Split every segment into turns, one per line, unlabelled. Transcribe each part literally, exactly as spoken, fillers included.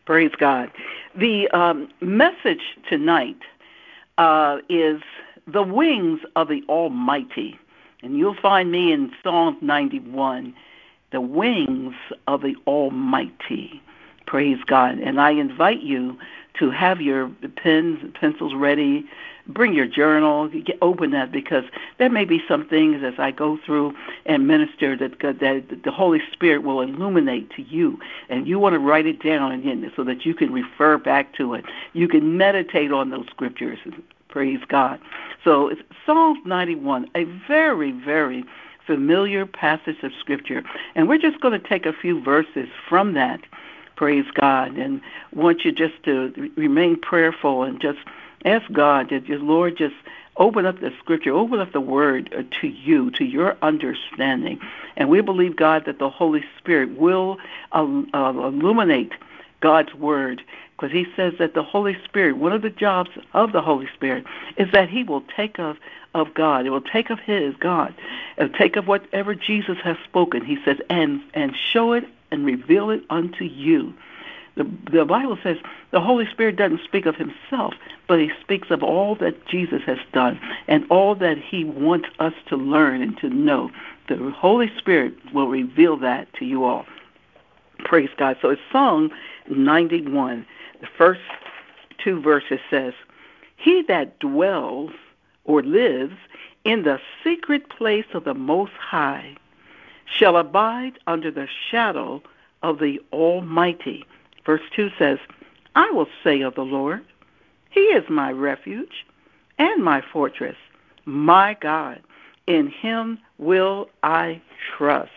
Praise God. The um, message tonight uh, is the wings of the Almighty. And you'll find me in Psalm ninety-one, the wings of the Almighty. Praise God. And I invite you to have your pens and pencils ready. Bring your journal. Get, open that, because there may be some things as I go through and minister that, that the Holy Spirit will illuminate to you. And you want to write it down again so that you can refer back to it. You can meditate on those scriptures. Praise God. So it's Psalm ninety-one, a very, very familiar passage of Scripture. And we're just going to take a few verses from that. Praise God. And want you just to remain prayerful and just ask God that your Lord just open up the Scripture, open up the Word to you, to your understanding. And we believe, God, that the Holy Spirit will uh, uh, illuminate God's Word, because he says that the Holy Spirit, one of the jobs of the Holy Spirit is that he will take of, of God. It will take of his, God. It will take of whatever Jesus has spoken, he says, and, and show it and reveal it unto you. The, the Bible says the Holy Spirit doesn't speak of himself, but he speaks of all that Jesus has done and all that he wants us to learn and to know. The Holy Spirit will reveal that to you all. Praise God. So it's Psalm ninety-one. The first two verses says, he that dwells or lives in the secret place of the Most High shall abide under the shadow of the Almighty. Verse two says, I will say of the Lord, he is my refuge and my fortress, my God, in him will I trust.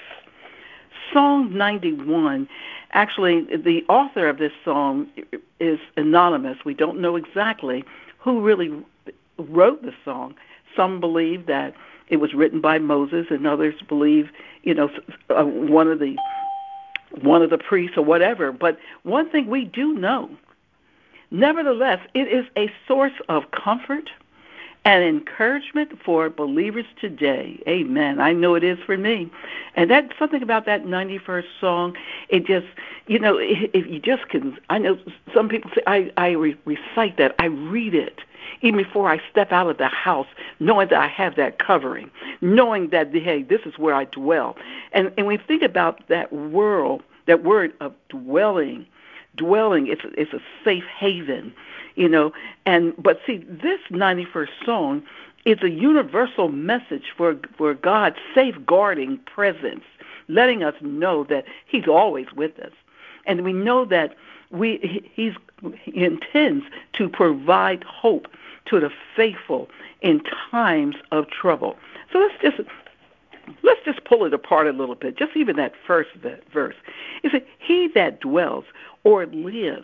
Psalm ninety-one, actually, the author of this song is anonymous. We don't know exactly who really wrote the song. Some believe that it was written by Moses, and others believe, you know, uh, one of the one of the priests or whatever. But one thing we do know, nevertheless, it is a source of comfort and encouragement for believers today. Amen. I know it is for me. And that's something about that ninety-first song. It just, you know, if you just can, I know some people say, I, I re- recite that, I read it, even before I step out of the house, knowing that I have that covering, knowing that, hey, this is where I dwell. And, and we think about that world, that word of dwelling, dwelling, it's, it's a safe haven. You know, and but see, this ninety-first song is a universal message for for God's safeguarding presence, letting us know that he's always with us. And we know that we he's, he intends to provide hope to the faithful in times of trouble. So let's just let's just pull it apart a little bit, just even that first verse. It says, he that dwells or lives,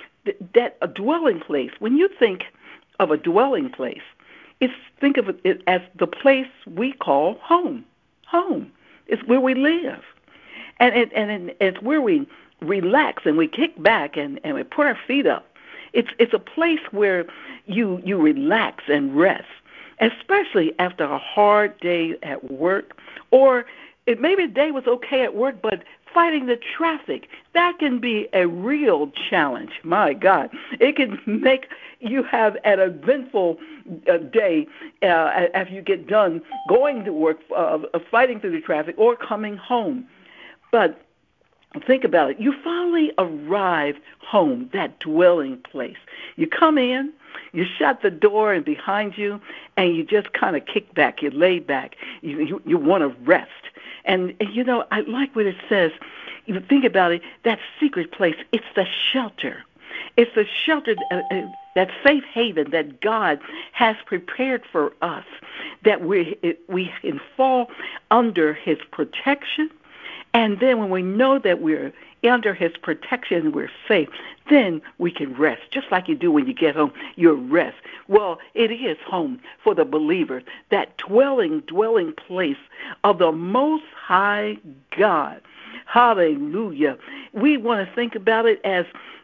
that a dwelling place, when you think of a dwelling place, it's think of it as the place we call home. Home. It's where we live. And it, and it's where we relax and we kick back and, and we put our feet up. It's it's a place where you you relax and rest, especially after a hard day at work, or it, maybe the day was okay at work, but fighting the traffic, that can be a real challenge. My God, it can make you have an eventful uh, day uh, after you get done going to work, uh, fighting through the traffic, or coming home. But think about it. You finally arrive home, that dwelling place. You come in, you shut the door and behind you, and you just kind of kick back. You lay back. You, you, you want to rest. And, and, you know, I like what it says. You think about it, that secret place, it's the shelter. It's the shelter, uh, uh, that safe haven that God has prepared for us, that we, it, we can fall under his protection. And then when we know that we're under his protection, we're safe, then we can rest, just like you do when you get home, you rest. Well, it is home for the believer, that dwelling, dwelling place of the Most High God. Hallelujah. We want to think about it as,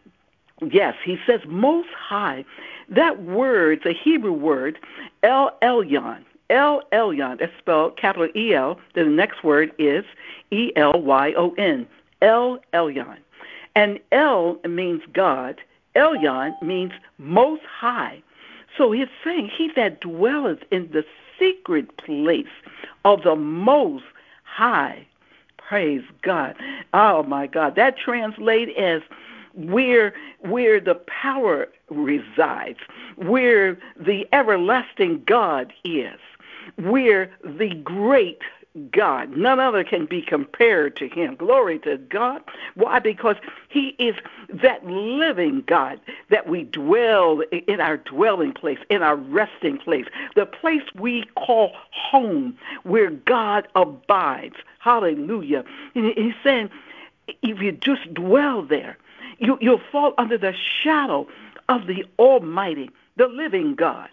yes, he says Most High. That word, the Hebrew word, El Elyon. El Elyon, that's spelled capital E L. Then the next word is E L Y O N. El Elyon. And El means God. Elyon means most high. So he's saying, he that dwelleth in the secret place of the most high. Praise God. Oh, my God. That translates as where, where the power resides, where the everlasting God is, where the great God, none other can be compared to him. Glory to God. Why? Because he is that living God that we dwell in, our dwelling place, in our resting place, the place we call home, where God abides. Hallelujah. And he's saying, if you just dwell there, you, you'll fall under the shadow of the Almighty, the living God,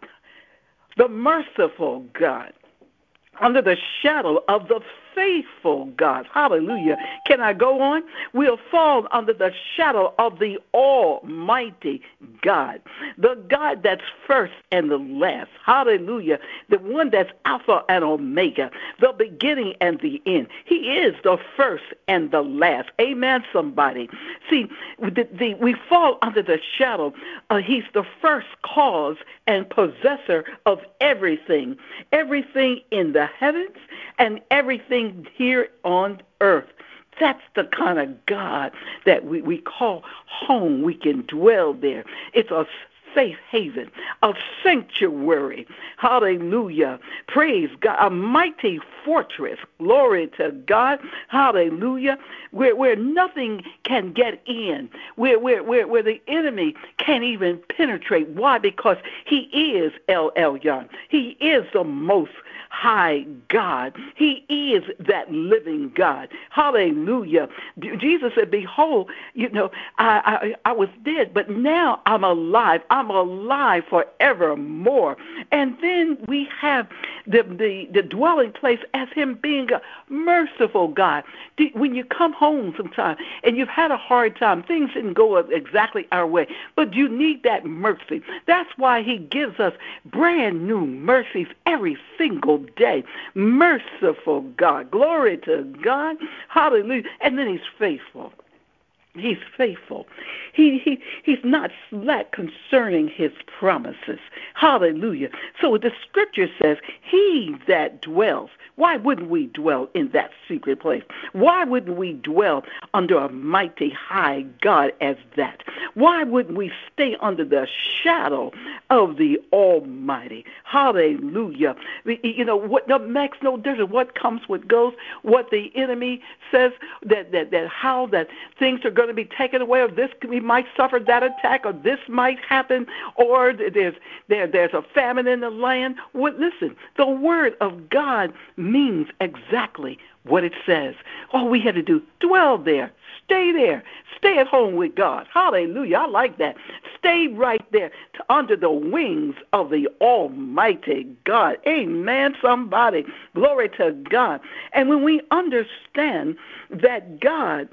the merciful God, under the shadow of the faithful God. Hallelujah. Can I go on? We'll fall under the shadow of the Almighty God, the God that's first and the last. Hallelujah. The one that's Alpha and Omega, the beginning and the end. He is the first and the last. Amen, somebody. See, the, the, we fall under the shadow. Uh, he's the first cause and possessor of everything, everything in the heavens and everything here on earth. That's the kind of God that we, we call home. We can dwell there. It's a safe haven, a sanctuary. Hallelujah. Praise God. A mighty fortress. Glory to God. Hallelujah. Where where nothing can get in. Where where where, where the enemy can't even penetrate. Why? Because he is El Elyon. He is the most high God. He is that living God. Hallelujah. Jesus said, behold, you know, I, I, I was dead, but now I'm alive. I'm alive forevermore. And then we have the, the, the dwelling place as him being a merciful God. When you come home sometime and you've had a hard time, things didn't go exactly our way, but you need that mercy. That's why he gives us brand new mercies every single day. Merciful God. Glory to God. Hallelujah. And then he's faithful. He's faithful. He, he He's not slack concerning his promises. Hallelujah. So the scripture says, he that dwells. Why wouldn't we dwell in that secret place? Why wouldn't we dwell under a mighty high God as that? Why wouldn't we stay under the shadow of the Almighty? Hallelujah. You know, what no, makes no difference what comes, what goes, what the enemy says, that, that, that how that things are going to be taken away, or this, we might suffer that attack, or this might happen, or there's there there's a famine in the land. Well, listen, the word of God means exactly what it says. All we have to do, dwell there, stay there, stay at home with God. Hallelujah. I like that. Stay right there to, under the wings of the Almighty God. Amen, somebody. Glory to God. And when we understand that God,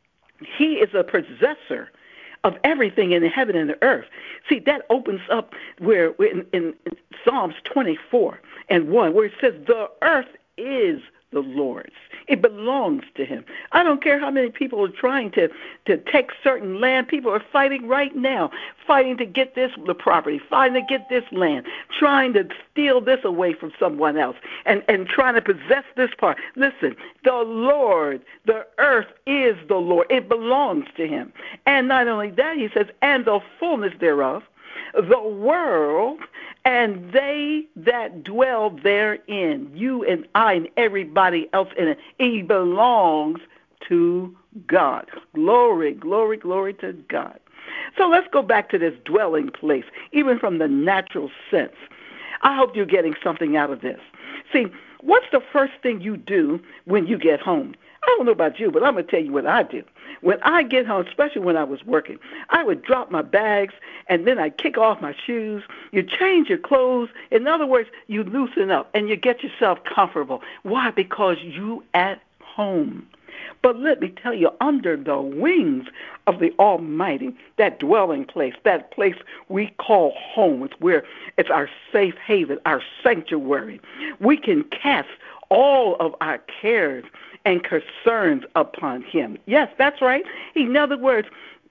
he is a possessor of everything in the heaven and the earth. See, that opens up where in, in Psalms twenty-four and one, where it says, the earth is the Lord's. It belongs to him. I don't care how many people are trying to, to take certain land. People are fighting right now, fighting to get this the property, fighting to get this land, trying to steal this away from someone else, and, and trying to possess this part. Listen, the Lord, the earth is the Lord. It belongs to him. And not only that, he says, and the fullness thereof, the world, and they that dwell therein, you and I and everybody else in it, it belongs to God. Glory, glory, glory to God. So let's go back to this dwelling place, even from the natural sense. I hope you're getting something out of this. See, what's the first thing you do when you get home? I don't know about you, but I'm going to tell you what I do. When I get home, especially when I was working, I would drop my bags, and then I'd kick off my shoes. You change your clothes. In other words, you loosen up, and you get yourself comfortable. Why? Because you at home. But let me tell you, under the wings of the Almighty, that dwelling place, that place we call home, it's where it's our safe haven, our sanctuary. We can cast all of our cares and concerns upon him. Yes, that's right. In other words,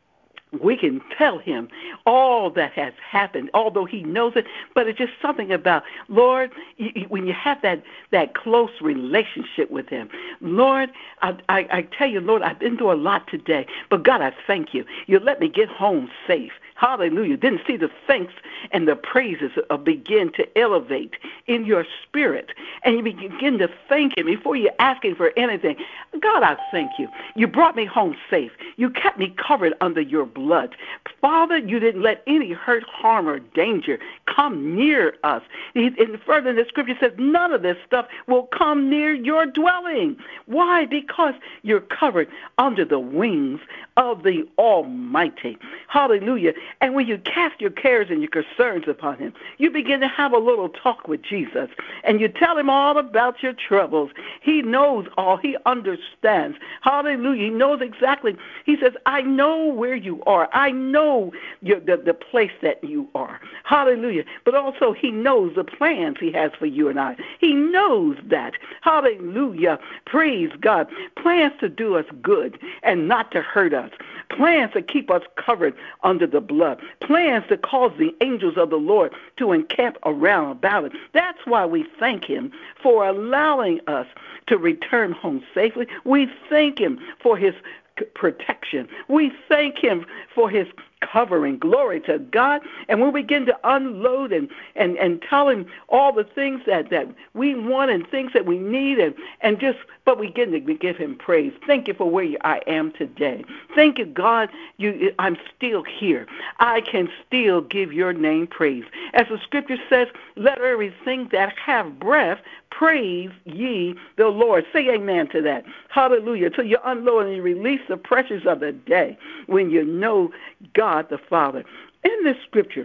we can tell him all that has happened, although he knows it, but it's just something about, Lord, you, when you have that, that close relationship with him, Lord, I, I, I tell you, Lord, I've been through a lot today, but God, I thank you. You let me get home safe. Hallelujah. Didn't see the thanks and the praises uh, begin to elevate in your spirit, and you begin to thank him before you're asking for anything. God, I thank you. You brought me home safe. You kept me covered under your blood. Father, you didn't let any hurt, harm, or danger come near us. And further in the scripture says, none of this stuff will come near your dwelling. Why? Because you're covered under the wings of the Almighty. Hallelujah. And when you cast your cares and your concerns upon him, you begin to have a little talk with Jesus, and you tell him all about your troubles. He knows all. He understands. Hallelujah. He knows exactly. He says, I know where you are. I know your, the, the place that you are. Hallelujah. But also he knows the plans he has for you and I. He knows that. Hallelujah. Praise God. Plans to do us good and not to hurt us. Plans to keep us covered under the blood. Plans to cause the angels of the Lord to encamp around about it. That's why we thank him for allowing us to return home safely. We thank him for his protection. We thank him for his covering. Glory to God. And we begin to unload and, and, and tell him all the things that, that we want and things that we need, and, and just, but we begin to give him praise. Thank you for where I am today. Thank you, God, you, I'm still here. I can still give your name praise. As the scripture says, let everything that have breath praise ye the Lord. Say amen to that. Hallelujah. So you unload and you release the pressures of the day when you know God the Father. In this scripture,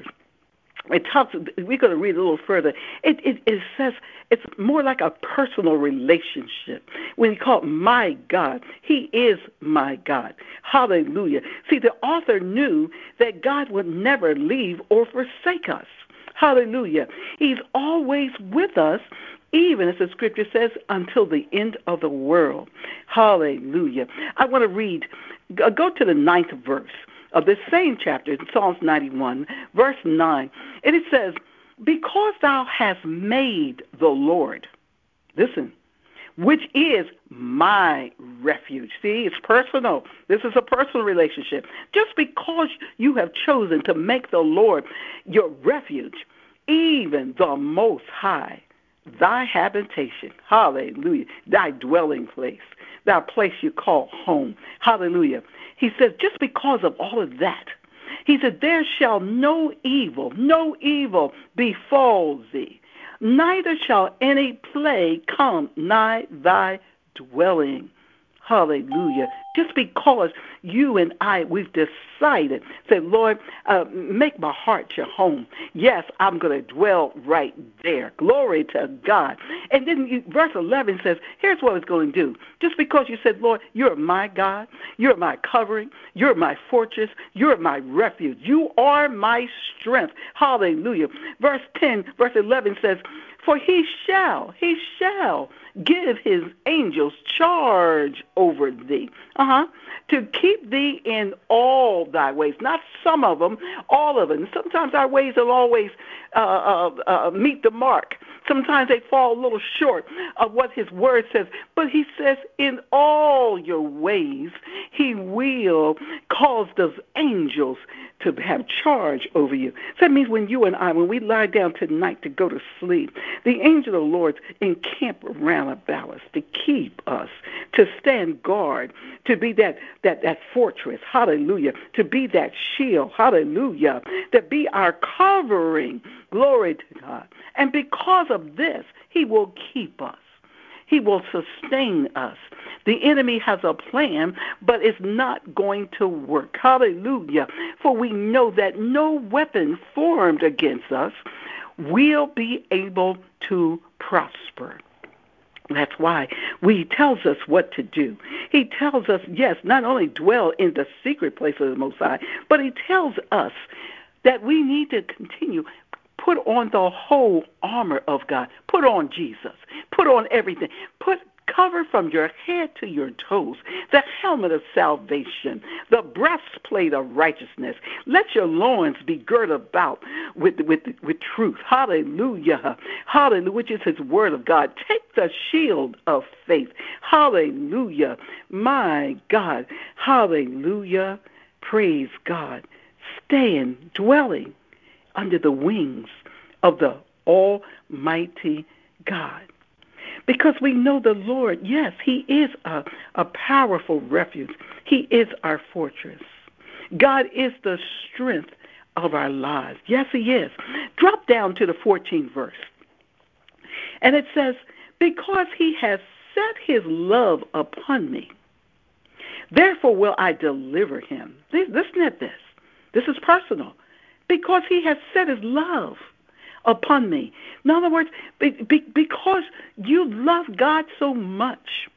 it talks, we're going to read a little further. It, it, it says it's more like a personal relationship. When you call it my God, he is my God. Hallelujah. See, the author knew that God would never leave or forsake us. Hallelujah. He's always with us, even as the scripture says, until the end of the world. Hallelujah. I want to read, go to the ninth verse of this same chapter, in Psalms ninety-one, verse nine. And it says, because thou hast made the Lord, listen, which is my refuge. See, it's personal. This is a personal relationship. Just because you have chosen to make the Lord your refuge, even the Most High, thy habitation, hallelujah, thy dwelling place, thy place you call home, hallelujah. He says, just because of all of that, he said, there shall no evil, no evil befall thee, neither shall any plague come nigh thy dwelling. Hallelujah. Just because you and I, we've decided, say, Lord, uh, make my heart your home. Yes, I'm going to dwell right there. Glory to God. And then you, verse eleven says, here's what it's going to do. Just because you said, Lord, you're my God, you're my covering, you're my fortress, you're my refuge, you are my strength. Hallelujah. Verse ten, verse eleven says, for he shall, he shall give his angels charge over thee, uh-huh, to keep thee in all thy ways. Not some of them, all of them. Sometimes our ways will always uh, uh, uh, meet the mark. Sometimes they fall a little short of what his word says. But he says, in all your ways, he will cause those angels to have charge over you. So that means when you and I, when we lie down tonight to go to sleep, the angel of the Lord encamp around about us to keep us, to stand guard, to be that, that, that fortress, hallelujah, to be that shield, hallelujah, to be our covering, glory to God. And because of this, he will keep us. He will sustain us. The enemy has a plan, but it's not going to work. Hallelujah. For we know that no weapon formed against us will be able to prosper. That's why he tells us what to do. He tells us, yes, not only dwell in the secret place of the Most High, but he tells us that we need to continue. Put on the whole armor of God. Put on Jesus. Put on everything. Put Cover from your head to your toes the helmet of salvation, the breastplate of righteousness. Let your loins be girt about with, with, with truth. Hallelujah. Hallelujah, which is his word of God. Take the shield of faith. Hallelujah. My God. Hallelujah. Praise God. Staying, dwelling under the wings of the Almighty God. Because we know the Lord, yes, he is a, a powerful refuge. He is our fortress. God is the strength of our lives. Yes, he is. Drop down to the fourteenth verse. And it says, because he has set his love upon me, therefore will I deliver him. Listen at this. This is personal. Because he has set his love upon me. In other words, be, be, because you love God so much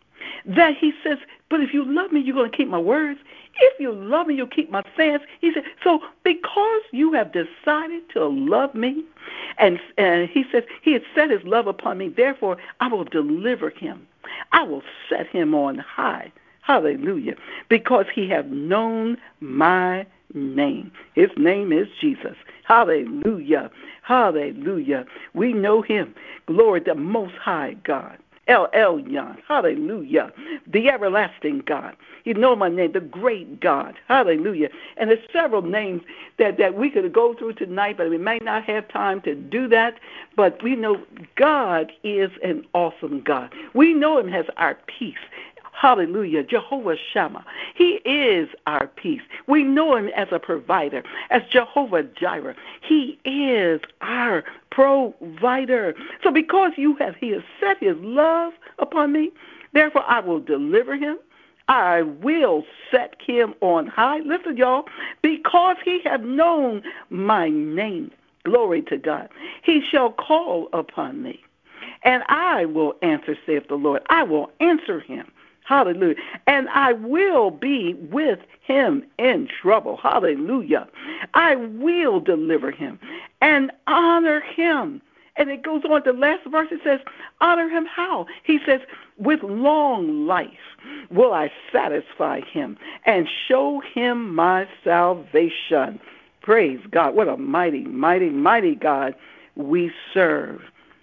that he says, but if you love me, you're going to keep my words. If you love me, you'll keep my sayings. He said, so because you have decided to love me, and, and he says, he has set his love upon me, therefore I will deliver him. I will set him on high. Hallelujah. Because he has known my name. His name is Jesus. Hallelujah. Hallelujah. We know him. Glory to the Most High God. El Elyon. Hallelujah. The everlasting God. You know my name, the great God. Hallelujah. And there's several names that, that we could go through tonight, but we may not have time to do that. But we know God is an awesome God. We know him as our peace. Hallelujah. Jehovah Shammah. He is our peace. We know him as a provider, as Jehovah Jireh. He is our provider. So because you have, he has set his love upon me, therefore I will deliver him. I will set him on high. Listen, y'all, because he hath known my name. Glory to God. He shall call upon me, and I will answer, saith the Lord. I will answer him. Hallelujah. And I will be with him in trouble. Hallelujah. I will deliver him and honor him. And it goes on, the last verse, it says, honor him how? He says, with long life will I satisfy him and show him my salvation. Praise God. What a mighty, mighty, mighty God we serve.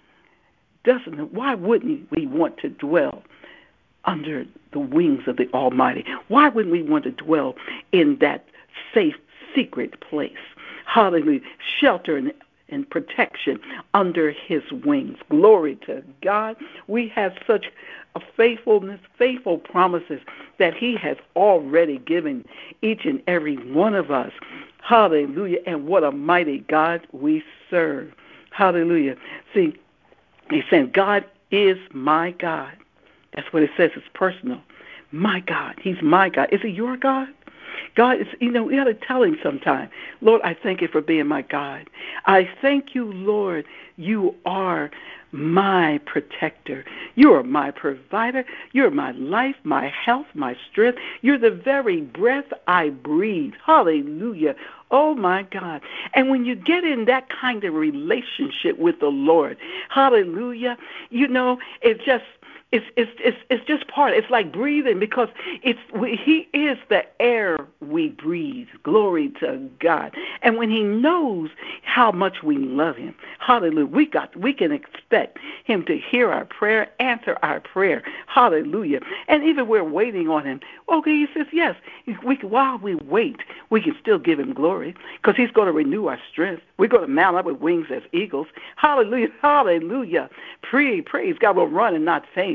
Doesn't it? Why wouldn't we want to dwell under the wings of the Almighty? Why wouldn't we want to dwell in that safe, secret place? Hallelujah. Shelter and, and protection under his wings. Glory to God. We have such a faithfulness, faithful promises that he has already given each and every one of us. Hallelujah. And what a mighty God we serve. Hallelujah. See, he's saying, God is my God. That's what it says. It's personal. My God. He's my God. Is he your God? God is, you know, we got to tell him sometime, Lord, I thank you for being my God. I thank you, Lord, you are my protector. You are my provider. You're my life, my health, my strength. You're the very breath I breathe. Hallelujah. Oh, my God. And when you get in that kind of relationship with the Lord, hallelujah, you know, it just, It's it's it's it's just part. It's like breathing, because it's we, he is the air we breathe. Glory to God. And when he knows how much we love him, hallelujah, we got we can expect him to hear our prayer, answer our prayer. Hallelujah. And even we're waiting on him. Okay, he says yes. We while we wait, we can still give him glory, because he's going to renew our strength. We're going to mount up with wings as eagles. Hallelujah. Hallelujah. Praise, praise God. We'll run and not faint.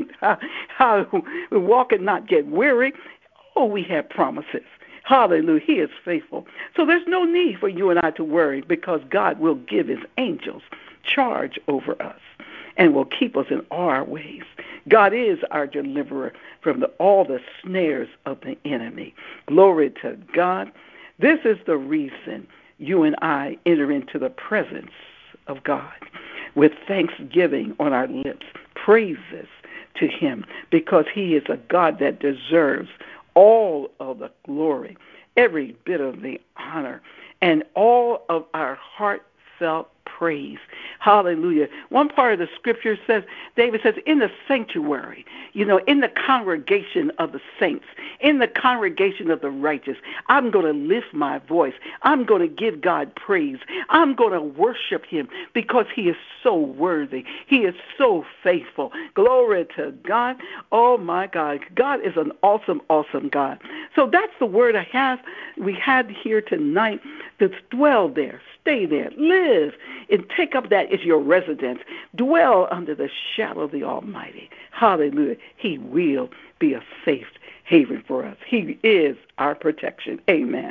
We walk and not get weary. Oh, we have promises. Hallelujah. He is faithful. So there's no need for you and I to worry, because God will give his angels charge over us and will keep us in all our ways. God is our deliverer from the, all the snares of the enemy. Glory to God. This is the reason you and I enter into the presence of God with thanksgiving on our lips, praises to him, because he is a God that deserves all of the glory, every bit of the honor, and all of our heartfelt praise. Hallelujah. One part of the scripture says, David says, in the sanctuary, you know, in the congregation of the saints, in the congregation of the righteous, I'm going to lift my voice. I'm going to give God praise. I'm going to worship him because he is so worthy. He is so faithful. Glory to God. Oh, my God. God is an awesome, awesome God. So that's the word I have. We had here tonight to dwell there, stay there, live, and take up that as your residence. Dwell under the shadow of the Almighty. Hallelujah. He will be a safe haven for us. He is our protection. Amen.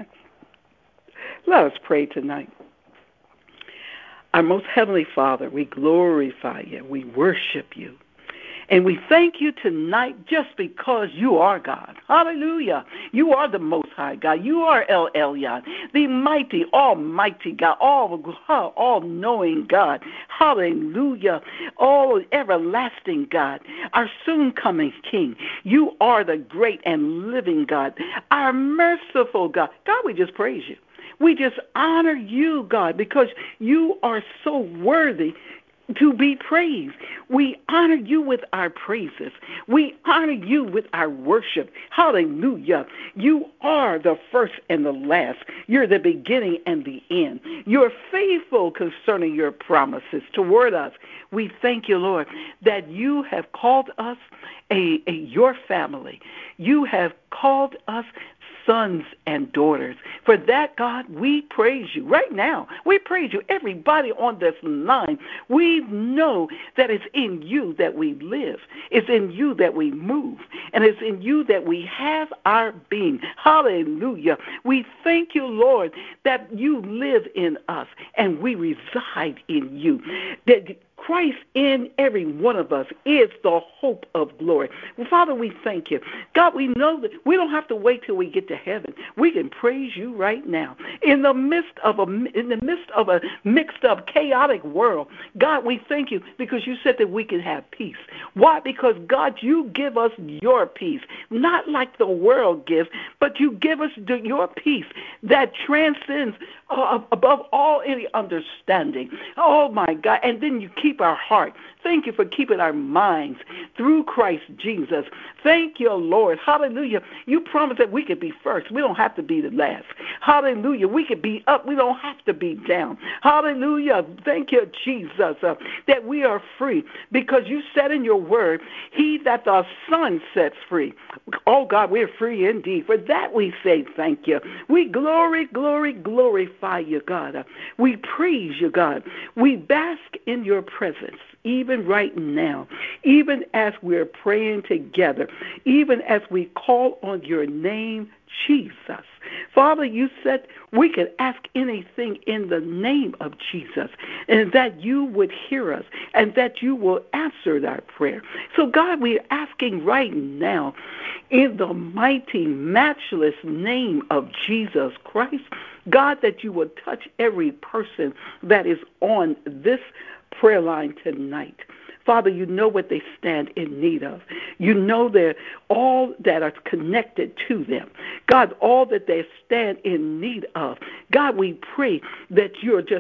Let us pray tonight. Our most heavenly Father, we glorify you. We worship you. And we thank you tonight just because you are God. Hallelujah. You are the Most High God. You are El Elyon, the mighty, almighty God, all, all-knowing God. Hallelujah. All everlasting God, our soon-coming King. You are the great and living God, our merciful God. God, we just praise you. We just honor you, God, because you are so worthy to be praised. We honor you with our praises. We honor you with our worship. Hallelujah. You are the first and the last. You're the beginning and the end. You're faithful concerning your promises toward us. We thank you, Lord, that you have called us a, a your family. You have called us sons and daughters. For that, God, we praise you right now. We praise you. Everybody on this line, we know that it's in you that we live. It's in you that we move. And it's in you that we have our being. Hallelujah. We thank you, Lord, that you live in us and we reside in you. That Christ in every one of us is the hope of glory. Well, Father, we thank you. God, we know that we don't have to wait till we get to heaven. We can praise you right now. In the midst of a in the midst of a mixed up, chaotic world, God, we thank you because you said that we can have peace. Why? Because, God, you give us your peace, not like the world gives, but you give us the, your peace that transcends uh, above all any understanding. Oh, my God. And then you keep our heart. Thank you for keeping our minds through Christ Jesus. Thank you, Lord. Hallelujah. You promised that we could be first. We don't have to be the last. Hallelujah. We could be up. We don't have to be down. Hallelujah. Thank you, Jesus, uh, that we are free because you said in your word, he that the Son sets free. Oh, God, we're free indeed. For that we say thank you. We glory, glory, glorify you, God. Uh, we praise you, God. We bask in your presence. Even right now, even as we're praying together, even as we call on your name, Jesus. Father, you said we could ask anything in the name of Jesus and that you would hear us and that you will answer our prayer. So, God, we're asking right now in the mighty, matchless name of Jesus Christ, God, that you will touch every person that is on this prayer line tonight. Father, you know what they stand in need of. You know they're all that are connected to them. God, all that they stand in need of. God, we pray that you're just,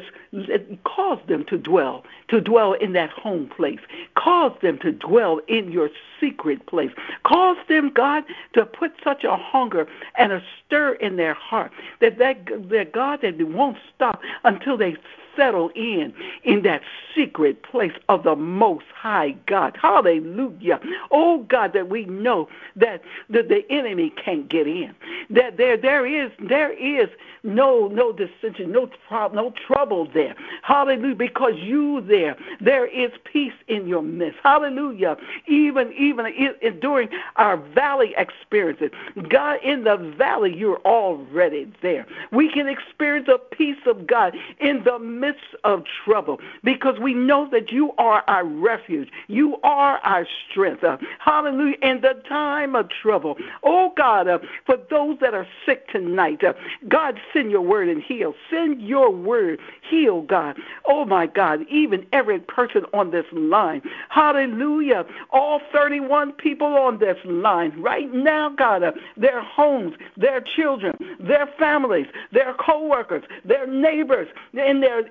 cause them to dwell, to dwell in that home place. Cause them to dwell in your secret place. Cause them, God, to put such a hunger and a stir in their heart that, that, that God, that it won't stop until they settle in in that secret place of the Most High God. Hallelujah. Oh, God, that we know that, that the enemy can't get in. That there there is there is no no dissension, no problem, no trouble there. Hallelujah. Because you there, there is peace in your midst. Hallelujah. Even even in, in, during our valley experiences, God, in the valley, you're already there. We can experience the peace of God in the midst of trouble because we know that you are our refuge. You are our strength. Uh, hallelujah. In the time of trouble. Oh, God, uh, for those that are sick tonight, uh, God, send your word and heal. Send your word. Heal, God. Oh, my God, even every person on this line. Hallelujah. All thirty-one people on this line right now, God, uh, their homes, their children, their families, their co-workers, their neighbors, in their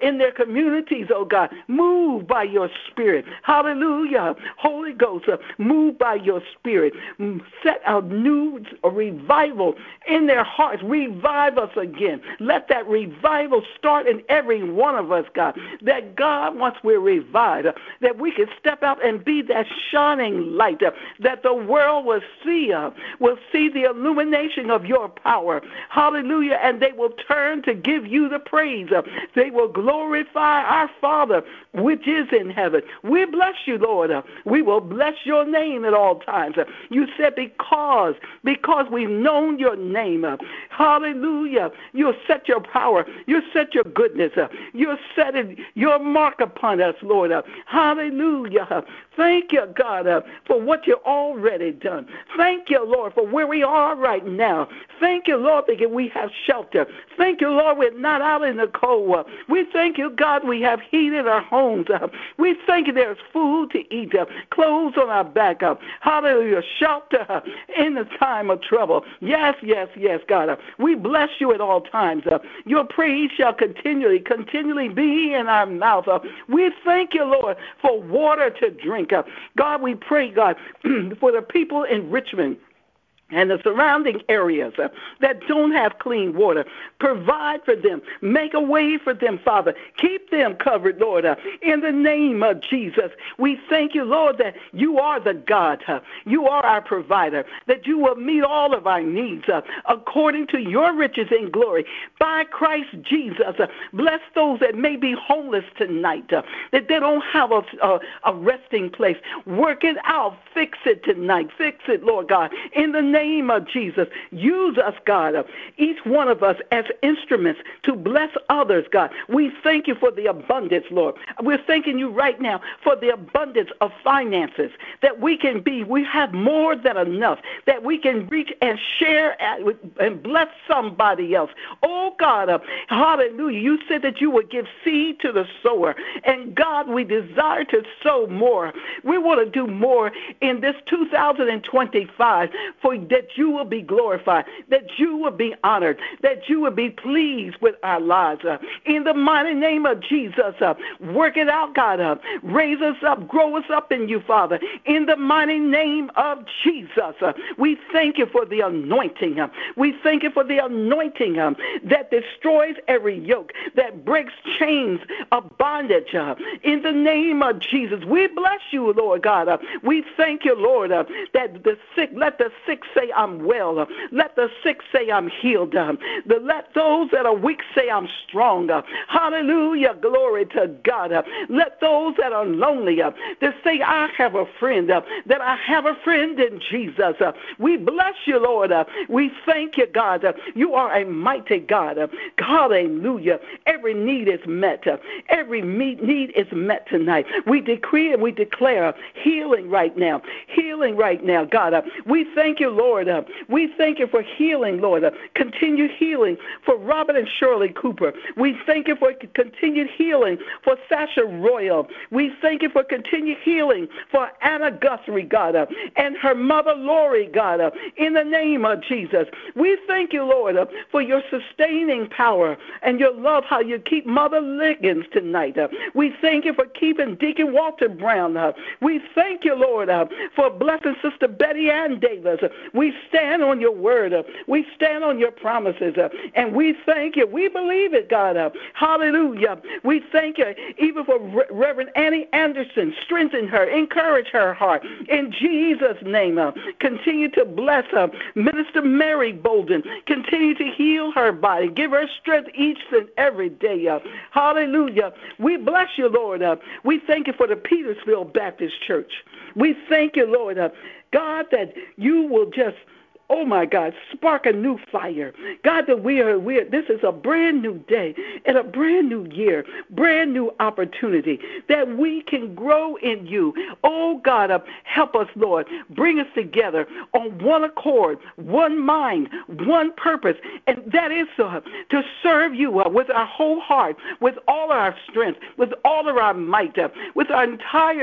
in their communities, oh God. Move by your Spirit. Hallelujah. Holy Ghost, uh, move by your Spirit. Set a new a revival in their hearts. Revive us again. Let that revival start in every one of us, God. That God, once we're revived, uh, that we can step out and be that shining light, uh, that the world will see, uh, will see the illumination of your power. Hallelujah. And they will turn to give you the praise. Uh, they will glorify our Father, which is in heaven. We bless you, Lord. Uh, we will bless your name at all times. Uh, you said because, because we've known your name. Uh, hallelujah. You'll set your power. You'll set your goodness. Uh, you'll set it, your mark upon us, Lord. Uh, hallelujah. Uh, thank you, God, uh, for what you've already done. Thank you, Lord, for where we are right now. Thank you, Lord, that we have shelter. Thank you, Lord, we're not out in the cold. Uh, we thank you, God, we have heat in our homes. Uh, we thank you there's food to eat, uh, clothes on our back. Uh, hallelujah, shelter uh, in the time of trouble. Yes, yes, yes, God. Uh, we bless you at all times. Uh, your praise shall continually, continually be in our mouth. Uh, we thank you, Lord, for water to drink. Uh, God, we pray, God, for the people in Richmond and the surrounding areas uh, that don't have clean water. Provide for them. Make a way for them, Father. Keep them covered, Lord. Uh, in the name of Jesus, we thank you, Lord, that you are the God. Uh, you are our provider, that you will meet all of our needs uh, according to your riches in glory. By Christ Jesus, uh, bless those that may be homeless tonight, uh, that they don't have a, a, a resting place. Work it out. Fix it tonight. Fix it, Lord God. In the name of Jesus, use us, God, each one of us as instruments to bless others, God. We thank you for the abundance, Lord. We're thanking you right now for the abundance of finances, that we can be, we have more than enough, that we can reach and share and bless somebody else. Oh, God, uh, hallelujah. You said that you would give seed to the sower, and God, we desire to sow more. We want to do more in this two thousand twenty-five for that you will be glorified, that you will be honored, that you will be pleased with our lives. Uh, in the mighty name of Jesus, uh, work it out, God. Uh, raise us up, grow us up in you, Father. In the mighty name of Jesus, uh, we thank you for the anointing. Uh, we thank you for the anointing uh, that destroys every yoke, that breaks chains of bondage. Uh, in the name of Jesus, we bless you, Lord God. Uh, we thank you, Lord, uh, that the sick, let the sick say I'm well. Uh, let the sick say I'm healed. Uh, the, let those that are weak say I'm strong. Uh, hallelujah. Glory to God. Uh, let those that are lonely uh, that say I have a friend, uh, that I have a friend in Jesus. Uh, we bless you, Lord. Uh, we thank you, God. Uh, you are a mighty God. Uh, hallelujah. Every need is met. Uh, every need is met tonight. We decree and we declare healing right now. Healing right now, God. Uh, we thank you, Lord. Uh, we thank you for healing, Lord. Uh, continued healing for Robert and Shirley Cooper. We thank you for continued healing for Sasha Royal. We thank you for continued healing for Anna Guthrie, God, uh, and her mother, Lori, God, uh, in the name of Jesus. We thank you, Lord, uh, for your sustaining power and your love, how you keep Mother Liggins tonight. Uh, we thank you for keeping Deacon Walter Brown. Uh, we thank you, Lord, uh, for blessing Sister Betty Ann Davis. Uh, we stand on your word. Uh, we stand on your promises. Uh, and we thank you. We believe it, God. Uh, hallelujah. We thank you even for Re- Reverend Annie Anderson. Strengthen her. Encourage her heart. In Jesus' name, uh, continue to bless her. Minister Mary Bolden, continue to heal her body. Give her strength each and every day. Uh, hallelujah. We bless you, Lord. Uh, we thank you for the Petersville Baptist Church. We thank you, Lord, uh, God, that you will just, oh my God, spark a new fire. God, that we are, we are, this is a brand new day and a brand new year, brand new opportunity that we can grow in you. Oh God, uh, help us, Lord. Bring us together on one accord, one mind, one purpose, and that is uh, to serve you uh, with our whole heart, with all our strength, with all of our might, uh, with our entire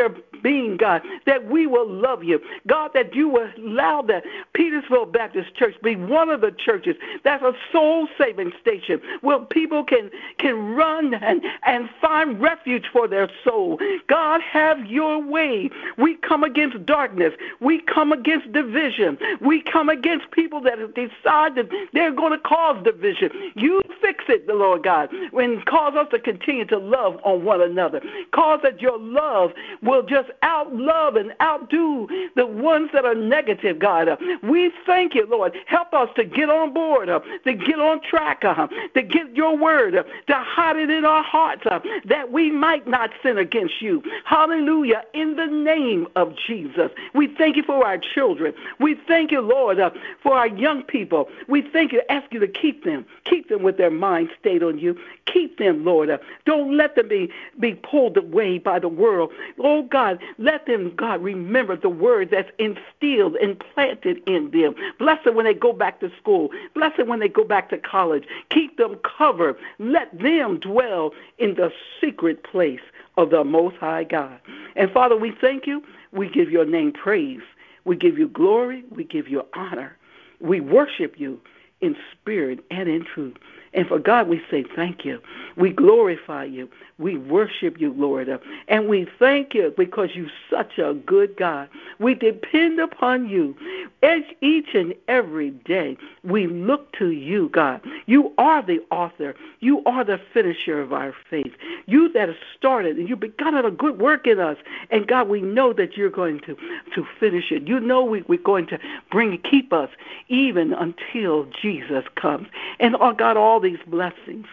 being, God, that we will love you. God, that you will allow that Petersville Baptist Church be one of the churches that's a soul-saving station where people can, can run and, and find refuge for their soul. God, have your way. We come against darkness. We come against division. We come against people that have decided they're going to cause division. You fix it, the Lord God, and cause us to continue to love on one another. Cause that your love will just outlove and outdo the ones that are negative, God. Uh, we thank you, Lord. Help us to get on board, uh, to get on track, uh, to get your word, uh, to hide it in our hearts, uh, that we might not sin against you. Hallelujah. In the name of Jesus. We thank you for our children. We thank you, Lord, uh, for our young people. We thank you, ask you to keep them. Keep them with their mind stayed on you. Keep them, Lord. Uh, don't let them be, be pulled away by the world. Oh, God, let them, God, remember the word that's instilled and planted in them. Bless them when they go back to school. Bless them when they go back to college. Keep them covered. Let them dwell in the secret place of the Most High God. And, Father, we thank you. We give your name praise. We give you glory. We give you honor. We worship you in spirit and in truth. And for God, we say thank you. We glorify you. We worship you, Lord. And we thank you because you're such a good God. We depend upon you each and every day. We look to you, God. You are the author. You are the finisher of our faith. You that have started and you begun a good work in us. And God, we know that you're going to, to finish it. You know we, we're going to bring keep us even until Jesus comes. And, oh God, all these blessings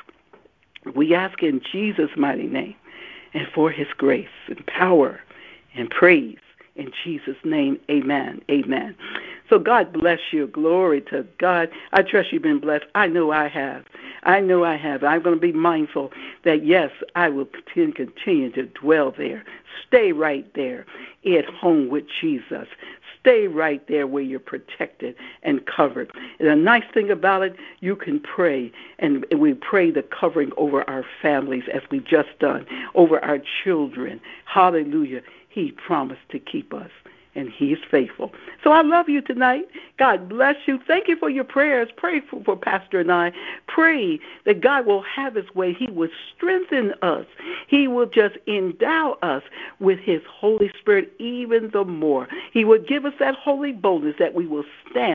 we ask in Jesus' mighty name and for his grace and power and praise. In Jesus' name, amen, amen. So God bless you. Glory to God. I trust you've been blessed. I know I have. I know I have. I'm going to be mindful that, yes, I will continue to dwell there. Stay right there at home with Jesus. Stay right there where you're protected and covered. And the nice thing about it, you can pray, and we pray the covering over our families as we've just done, over our children. Hallelujah. He promised to keep us, and he is faithful. So I love you tonight. God bless you. Thank you for your prayers. Pray for, for Pastor and I. Pray that God will have his way. He will strengthen us. He will just endow us with his Holy Spirit even the more. He will give us that holy boldness that we will stand.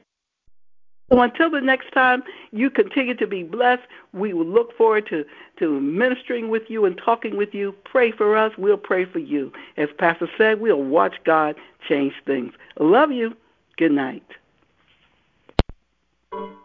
So until the next time, you continue to be blessed. We will look forward to, to ministering with you and talking with you. Pray for us. We'll pray for you. As Pastor said, we'll watch God change things. Love you. Good night.